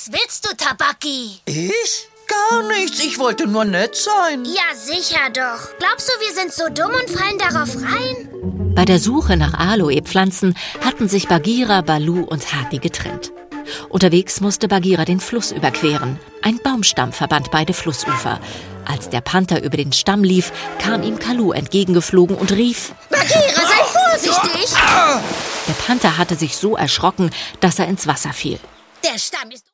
Was willst du, Tabaki? Ich? Gar nichts, ich wollte nur nett sein. Ja, sicher doch. Glaubst du, wir sind so dumm und fallen darauf rein? Bei der Suche nach Aloe-Pflanzen hatten sich Bagheera, Baloo und Hathi getrennt. Unterwegs musste Bagheera den Fluss überqueren. Ein Baumstamm verband beide Flussufer. Als der Panther über den Stamm lief, kam ihm Kalu entgegengeflogen und rief: Bagheera, sei vorsichtig! Der Panther hatte sich so erschrocken, dass er ins Wasser fiel. Der Stamm ist